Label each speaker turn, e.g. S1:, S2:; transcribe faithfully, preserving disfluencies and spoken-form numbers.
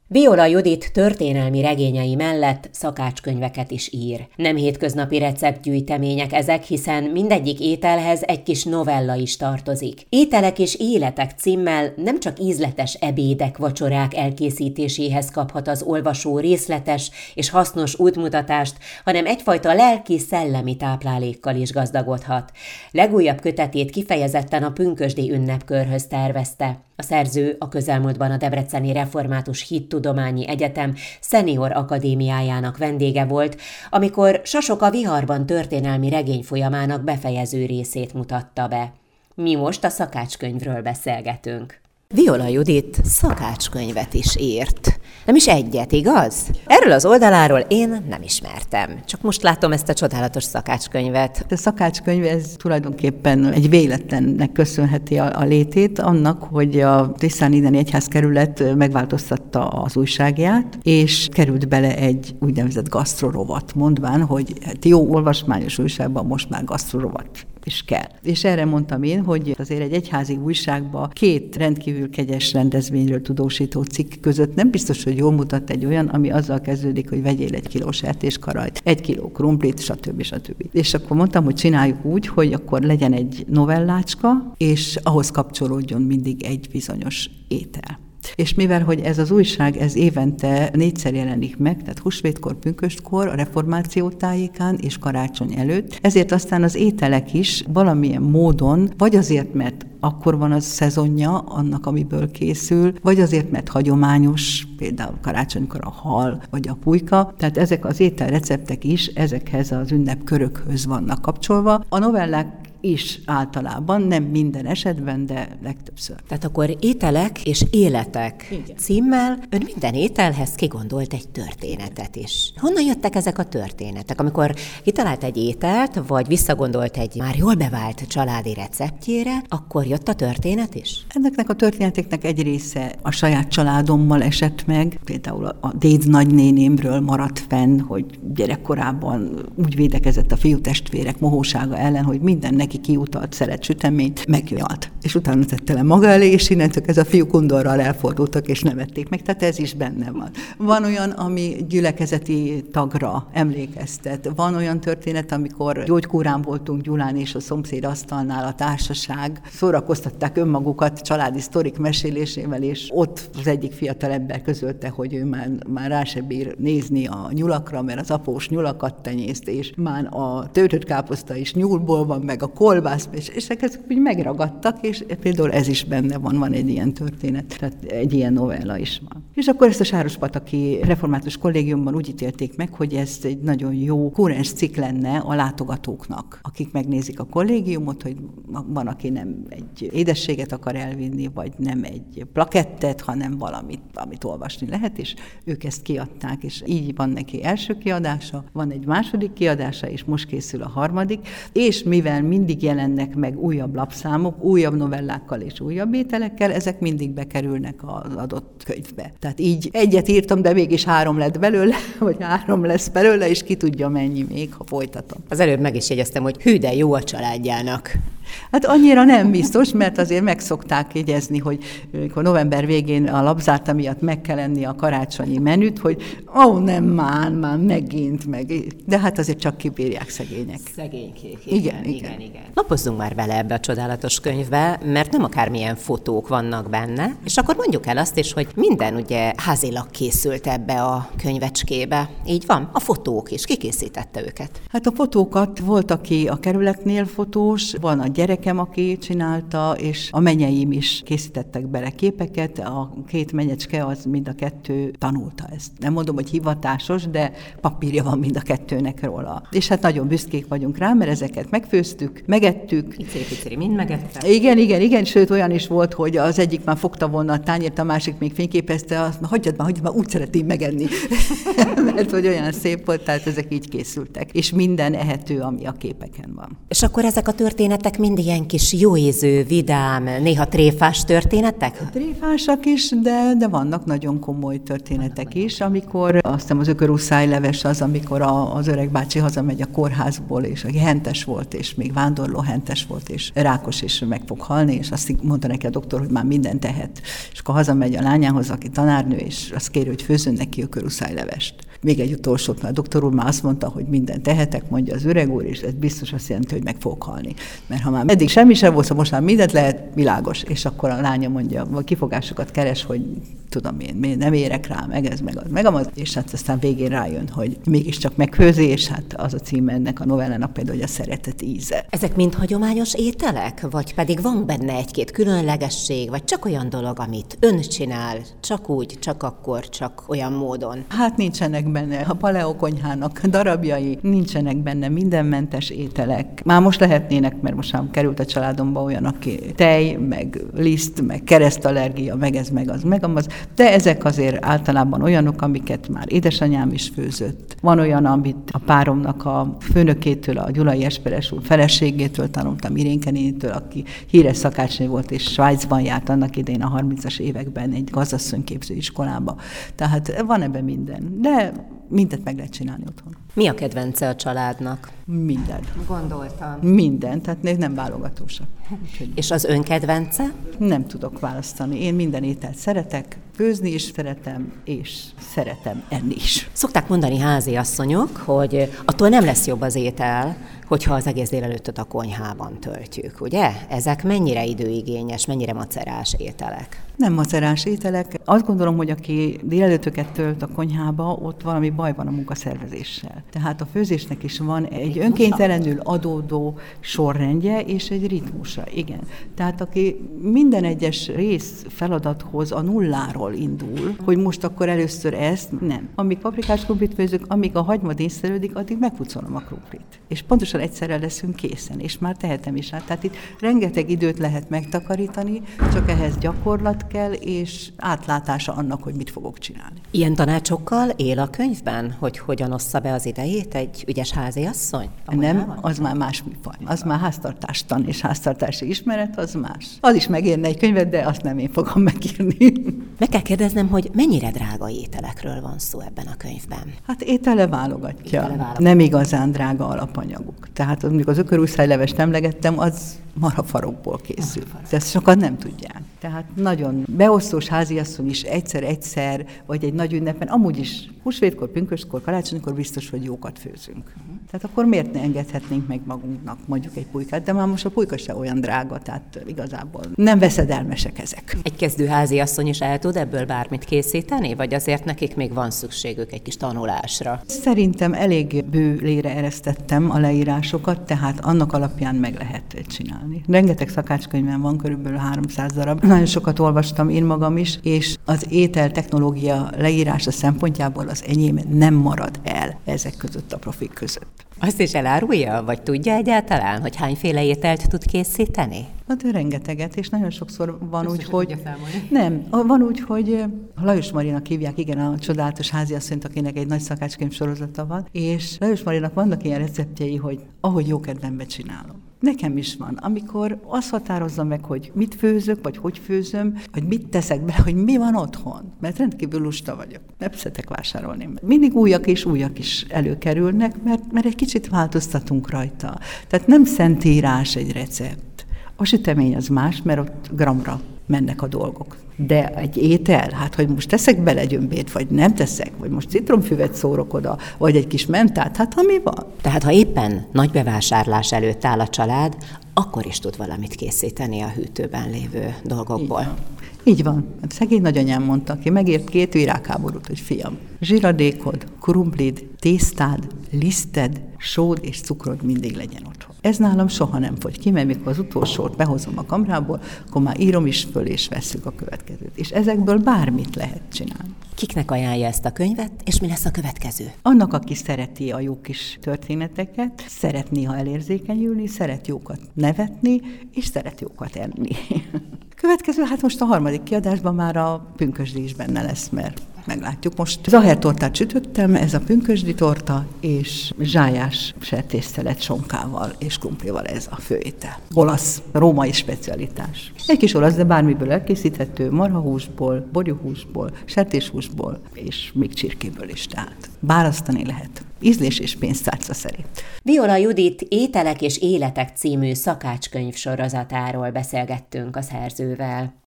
S1: Viola Judit történelmi regényei mellett szakácskönyveket is ír. Nem hétköznapi receptgyűjtemények ezek, hiszen mindegyik ételhez egy kis novella is tartozik. Ételek és életek címmel nem csak ízletes ebédek, vacsorák elkészítéséhez kaphat az olvasó részletes és hasznos útmutatást, hanem egyfajta lelki-szellemi táplálékkal is gazdagodhat. Legújabb kötetét kifejezetten a pünkösdi ünnepkörhöz tervezte. A szerző a közelmúltban a Debreceni Református Hittudományi Egyetem Szenior Akadémiájának vendége volt, amikor Sasok a viharban történelmi regényfolyamának befejező részét mutatta be. Mi most a szakácskönyvről beszélgetünk. Viola Judit szakácskönyvet is írt. Nem is egyet, igaz? Erről az oldaláról én nem ismertem. Csak most látom ezt a csodálatos szakácskönyvet.
S2: A szakácskönyv ez tulajdonképpen egy véletlennek köszönheti a, a létét annak, hogy a Tiszáninneni Egyházkerület megváltoztatta az újságját, és került bele egy úgynevezett gasztrorovat, mondván, hogy hát jó olvasmányos újságban most már gasztrorovat is kell. És erre mondtam én, hogy azért egy egyházi újságban két rendkívül kegyes rendezvényről tudósító cikk között nem biztos, hogy jól mutat egy olyan, ami azzal kezdődik, hogy vegyél egy kiló sertéskarajt, egy kiló krumplit, stb. stb. És akkor mondtam, hogy csináljuk úgy, hogy akkor legyen egy novellácska, és ahhoz kapcsolódjon mindig egy bizonyos étel. És mivel, hogy ez az újság, ez évente négyszer jelenik meg, tehát húsvétkor, pünköstkor, a reformáció tájékán és karácsony előtt, ezért aztán az ételek is valamilyen módon, vagy azért, mert akkor van az szezonja annak, amiből készül, vagy azért, mert hagyományos, például karácsonykor a hal, vagy a pulyka, tehát ezek az ételreceptek is ezekhez az ünnepkörökhöz vannak kapcsolva. A novellák is általában, nem minden esetben, de legtöbbször.
S1: Tehát akkor ételek és életek
S2: Igen.
S1: címmel ön minden ételhez kigondolt egy történetet is. Honnan jöttek ezek a történetek? Amikor kitalált egy ételt, vagy visszagondolt egy már jól bevált családi receptjére, akkor jött a történet is?
S2: Ennek a történeteknek egy része a saját családommal esett meg, például a déd nagynénémről maradt fenn, hogy gyerekkorában úgy védekezett a fiútestvérek mohósága ellen, hogy minden neki kiutalt szeret süteményt, megjölt. És utána tette le maga elé, és innentől ez a fiúk undorral elfordultak, és nevették meg. Tehát ez is benne van. Van olyan, ami gyülekezeti tagra emlékeztet. Van olyan történet, amikor gyógykúrán voltunk Gyulán, és a szomszéd asztalnál a társaság szórakoztatták önmagukat családi sztorik mesélésével, és ott az egyik fiatalember közölte, hogy ő már, már rá se bír nézni a nyulakra, mert az após nyulakat tenyészt, és már a töltött káposzta is nyúlból van, meg a kolbász, és, és ezek úgy megragadtak, és például ez is benne van, van egy ilyen történet, tehát egy ilyen novella is van. És akkor ezt a Sárospataki Református Kollégiumban úgy ítélték meg, hogy ez egy nagyon jó kúrens cikk lenne a látogatóknak, akik megnézik a kollégiumot, hogy van, aki nem egy édességet akar elvinni, vagy nem egy plakettet, hanem valamit, amit olvasni lehet, és ők ezt kiadták, és így van neki első kiadása, van egy második kiadása, és most készül a harmadik, és mivel mindig jelennek meg újabb lapszámok, újabb novellákkal és újabb ételekkel, ezek mindig bekerülnek az adott könyvbe. Tehát így egyet írtam, de mégis három lett belőle, vagy három lesz belőle, és ki tudja mennyi még, ha folytatom.
S1: Az előbb meg is jegyeztem, hogy hű, de jó a családjának.
S2: Hát annyira nem biztos, mert azért meg szokták jegyezni, hogy amikor november végén a lapzárta miatt meg kell enni a karácsonyi menüt, hogy ó, oh, nem, már, már megint, meg. De hát azért csak kibírják szegények.
S1: Szegénykék.
S2: Igen,
S1: Igen,
S2: igen.
S1: igen, igen. Lapozzunk már bele ebbe a csodálatos könyvbe, mert nem akármilyen fotók vannak benne, és akkor mondjuk el azt is, hogy minden ugye házilag készült ebbe a könyvecskébe. Így van? A fotók is. Ki készítette őket?
S2: Hát a fotókat volt, aki a kerületnél fotós, van a gyerekem, aki csinálta, és a menyeim is készítettek bele képeket, a két menyecske az mind a kettő tanulta ezt. Nem mondom, hogy hivatásos, de papírja van mind a kettőnek róla. És hát nagyon büszkék vagyunk rá, mert ezeket megfőztük, megettük.
S1: Iceri-piceri mind megette.
S2: Igen, igen, igen, sőt olyan is volt, hogy az egyik már fogta volna a tányért, a másik még fényképezte, azt mondja, hagyjad már, hagyjad már, úgy szeretném megenni. Mert hogy olyan szép volt, tehát ezek így készültek. És minden ehető, ami a képeken van.
S1: És akkor ezek a történetek mind ilyen kis jóízű, vidám, néha tréfás történetek?
S2: Tréfásak is, de, de vannak nagyon komoly történetek is, amikor azt hiszem az ökörúszájleves az, amikor a, az öreg bácsi hazamegy a kórházból, és aki hentes volt, és még vándor vándorlóhentes volt, és rákos, és meg fog halni, és azt mondta neki a doktor, hogy már mindent tehet. És akkor hazamegy a lányához, aki tanárnő, és azt kéri, hogy főzzön neki ökörúszájlevest. Még egy utolsót, mert a doktor úr már azt mondta, hogy mindent tehetek, mondja az öreg úr, és ez biztos azt jelenti, hogy meg fog halni. Mert ha már eddig semmi sem volt, most már mindent lehet, világos. És akkor a lánya mondja, vagy kifogásokat keres, hogy tudom én, nem érek rá, meg ez, meg az, meg az, és hát aztán végén rájön, hogy mégiscsak megfőzi, és hát az a címe ennek a novellának például, hogy a szeretet íze.
S1: Ezek mind hagyományos ételek, vagy pedig van benne egy-két különlegesség, vagy csak olyan dolog, amit ön csinál, csak úgy, csak akkor, csak olyan módon?
S2: Hát nincsenek benne a paleokonyhának darabjai, nincsenek benne mindenmentes ételek. Már most lehetnének, mert most már került a családomba olyan, aki tej, meg liszt, meg keresztallergia, meg ez, meg az, meg az, de ezek azért általában olyanok, amiket már édesanyám is főzött. Van olyan, amit a páromnak a főnökétől, a Gyulai Esperes úr feleségétől tanultam, Irénke nénitől, aki híres szakácsnő volt, és Svájcban járt annak idején a harmincas években egy gazdasszonyképző iskolába. Tehát van ebben minden, de mindent meg lehet csinálni otthon.
S1: Mi a kedvence a családnak?
S2: Minden.
S1: Gondoltam.
S2: Minden, tehát nem válogatósak.
S1: És az ön kedvence?
S2: Nem tudok választani. Én minden ételt szeretek, főzni is szeretem, és szeretem enni is.
S1: Szokták mondani háziasszonyok, hogy attól nem lesz jobb az étel, hogyha az egész délelőttöt a konyhában töltjük, ugye? Ezek mennyire időigényes, mennyire macerás ételek?
S2: Nem macerás ételek. Azt gondolom, hogy aki délelőttöket tölt a konyhába, ott valami baj van a munkaszervezéssel. Tehát a főzésnek is van egy önkéntelenül adódó sorrendje és egy ritmusa. Igen. Tehát aki minden egyes rész feladathoz a nulláról indul, hogy most akkor először ezt, nem. Amíg paprikás krumplit főzök, amíg a hagyma díszszerődik, addig megpucolom a krumplit. És pontosan egyszerre leszünk készen, és már tehetem is rá. Tehát itt rengeteg időt lehet megtakarítani, csak ehhez gyakorlat kell, és átlátása annak, hogy mit fogok csinálni.
S1: Ilyen tanácsokkal él a könyvben, hogy hogyan ossza be az idejét egy ügyes háziasszony?
S2: Nem, az már más műfaj. Az már háztartástan és háztartási ismeret, az más. Az is megérne egy könyvet, de azt nem én fogom megírni.
S1: Meg kell kérdeznem, hogy mennyire drága ételekről van szó ebben a könyvben?
S2: Hát étele válogatja.
S1: Étele válogatja.
S2: Nem igazán drága alapanyaguk. Tehát amikor az ökörúszájlevest emlegettem, az marafarokból készül. De ezt sokan nem tudják. Tehát nagyon beosztós háziasszony is egyszer-egyszer, vagy egy nagy ünnepen, amúgy is húsvétkor, pünköstkor, karácsonykor biztos, hogy jókat főzünk. Uh-huh. Tehát akkor miért ne engedhetnénk meg magunknak mondjuk egy pulykát, de már most a pulyka se olyan drága, tehát igazából nem veszedelmesek ezek.
S1: Egy kezdő háziasszony is el tud ebből bármit készíteni, vagy azért nekik még van szükségük egy kis tanulásra?
S2: Szerintem elég bőlére eresztettem a leírásokat, tehát annak alapján meg lehet csinálni. Rengeteg szakácskönyvem van, körülbelül háromszáz darab. Nagyon sokat olvastam én magam is, és az étel technológia leírása szempontjából az enyém nem marad el ezek között a profik között.
S1: Azt is elárulja, vagy tudja egyáltalán, hogy hányféle ételt tud készíteni?
S2: Hát rengeteget, és nagyon sokszor van úgy, hogy... Nem, van úgy, hogy Lajos Marinak hívják, igen, a csodálatos háziasszonyt, akinek egy nagy szakácskönyv sorozata van, és Lajos Marinak vannak ilyen receptjei, hogy ahogy jókedvemben csinálom. Nekem is van, amikor azt határozzam meg, hogy mit főzök, vagy hogy főzöm, vagy mit teszek bele, hogy mi van otthon. Mert rendkívül lusta vagyok. Nem szeretek vásárolni. Mindig újak és újak is előkerülnek, mert, mert egy kicsit változtatunk rajta. Tehát nem szentírás egy recept. A sütemény az más, mert ott gramra mennek a dolgok. De egy étel, hát hogy most teszek bele gyömbét, vagy nem teszek, vagy most citromfüvet szórok oda, vagy egy kis mentát, hát ha mi van?
S1: Tehát ha éppen nagy bevásárlás előtt áll a család, akkor is tud valamit készíteni a hűtőben lévő dolgokból.
S2: Így van. Így van. Hát szegény nagyanyám mondta, aki megért két virágháborút, hogy fiam, zsiradékod, krumplid, tésztád, liszted, sód és cukrod mindig legyen otthon. Ez nálam soha nem fogy ki, mert mikor az utolsót behozom a kamrából, akkor már írom is föl, és vesszük a következőt. És ezekből bármit lehet csinálni.
S1: Kiknek ajánlja ezt a könyvet, és mi lesz a következő?
S2: Annak, aki szereti a jó kis történeteket, szeret néha elérzékenyülni, szeret jókat nevetni, és szeret jókat enni. Következő, hát most a harmadik kiadásban már a pünkösdi is benne lesz, mert meglátjuk. Most zahertortát sütöttem, ez a pünkösdi torta, és zsályás sertésszelet sonkával és krumplival, ez a főétel. Olasz, római specialitás. Egy kis olasz, de bármiből elkészíthető, marhahúsból, borjuhúsból, sertéshúsból, és még csirkéből is, tehát választani lehet. ízlés és pénztárca szerint.
S1: Viola Judit Ételek és életek című szakácskönyv sorozatáról beszélgettünk a szerzővel.